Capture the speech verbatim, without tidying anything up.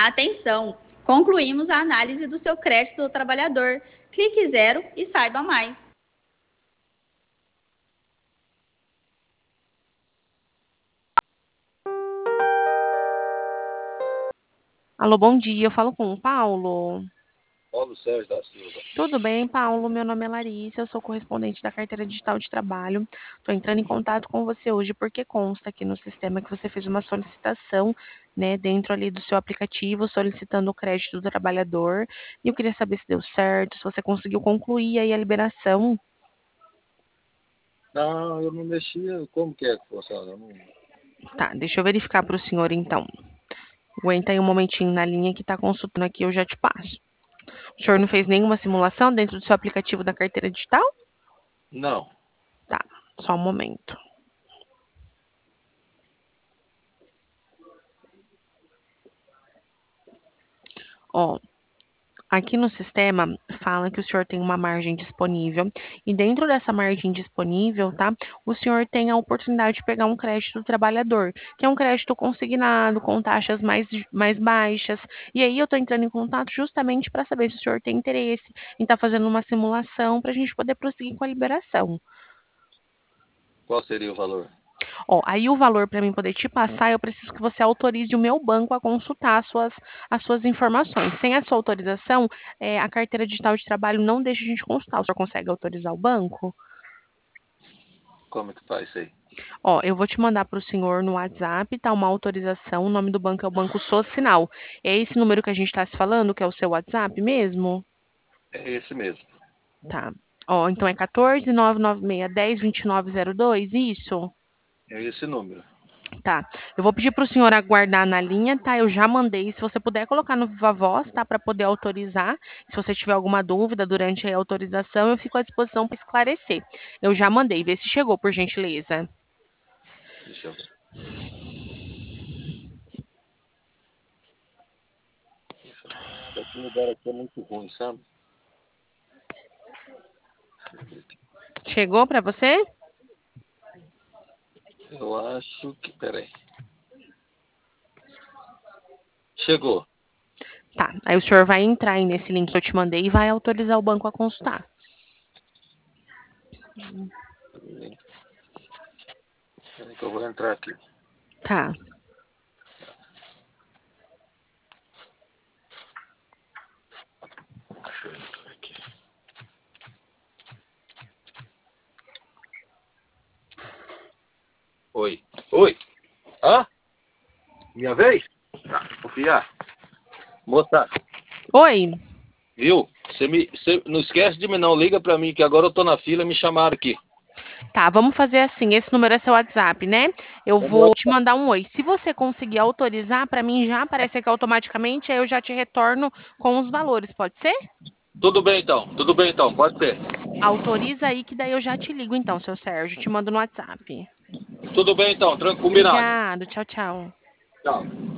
Atenção! Concluímos a análise do seu crédito do trabalhador. Clique zero e saiba mais. Alô, bom dia. Eu falo com o Paulo. Paulo Sérgio da Silva. Tudo bem, Paulo? Meu nome é Larissa, eu sou correspondente da Carteira Digital de Trabalho. Estou entrando em contato com você hoje porque consta aqui no sistema que você fez uma solicitação, né, dentro ali do seu aplicativo, solicitando o crédito do trabalhador. E eu queria saber se deu certo, se você conseguiu concluir aí a liberação. Não, eu não mexia. Como que é que funciona? Eu não... Tá, deixa eu verificar para o senhor então. Aguenta aí um momentinho na linha que está consultando aqui, eu já te passo. O senhor não fez nenhuma simulação dentro do seu aplicativo da carteira digital? Não. Tá, só um momento. Ó, aqui no sistema fala que o senhor tem uma margem disponível e dentro dessa margem disponível, tá? O senhor tem a oportunidade de pegar um crédito do trabalhador, que é um crédito consignado com taxas mais, mais baixas. E aí eu tô entrando em contato justamente para saber se o senhor tem interesse em estar fazendo uma simulação para a gente poder prosseguir com a liberação. Qual seria o valor? Ó, aí o valor para mim poder te passar, eu preciso que você autorize o meu banco a consultar as suas, as suas informações. Sem a sua autorização, é, a carteira digital de trabalho não deixa a gente consultar. O senhor consegue autorizar o banco? Como que faz isso aí? Ó, eu vou te mandar para o senhor no WhatsApp, tá? Uma autorização. O nome do banco é o Banco Social. É esse número que a gente está se falando, que é o seu WhatsApp mesmo? É esse mesmo. Tá. Ó, então é quatorze, nove nove seis, dez, vinte e nove zero dois, isso? É esse número. Tá. Eu vou pedir para o senhor aguardar na linha, tá? Eu já mandei. Se você puder colocar no Viva Voz, tá? Para poder autorizar. Se você tiver alguma dúvida durante a autorização, eu fico à disposição para esclarecer. Eu já mandei. Vê se chegou, por gentileza. Deixa eu ver. Esse lugar aqui é muito ruim, sabe? Chegou para você? Eu acho que... Peraí. Chegou. Tá. Aí o senhor vai entrar aí nesse link que eu te mandei e vai autorizar o banco a consultar. Peraí que eu vou entrar aqui. Tá. Deixa eu entrar aqui. Oi. Oi. Hã? Minha vez? Tá, confiar. Moça, Oi. viu? Você me, você não esquece de mim não, liga pra mim que agora eu tô na fila, me chamaram aqui. Tá, vamos fazer assim. Esse número é seu WhatsApp, né? Eu É meu- vou te mandar um oi. Se você conseguir autorizar, para mim já aparece aqui automaticamente, aí eu já te retorno com os valores, pode ser? Tudo bem então, tudo bem então, pode ser. Autoriza aí que daí eu já te ligo então, seu Sérgio. Te mando no WhatsApp. Tudo bem então, tranquilo, combinado. Obrigado. Tchau, tchau. Tchau.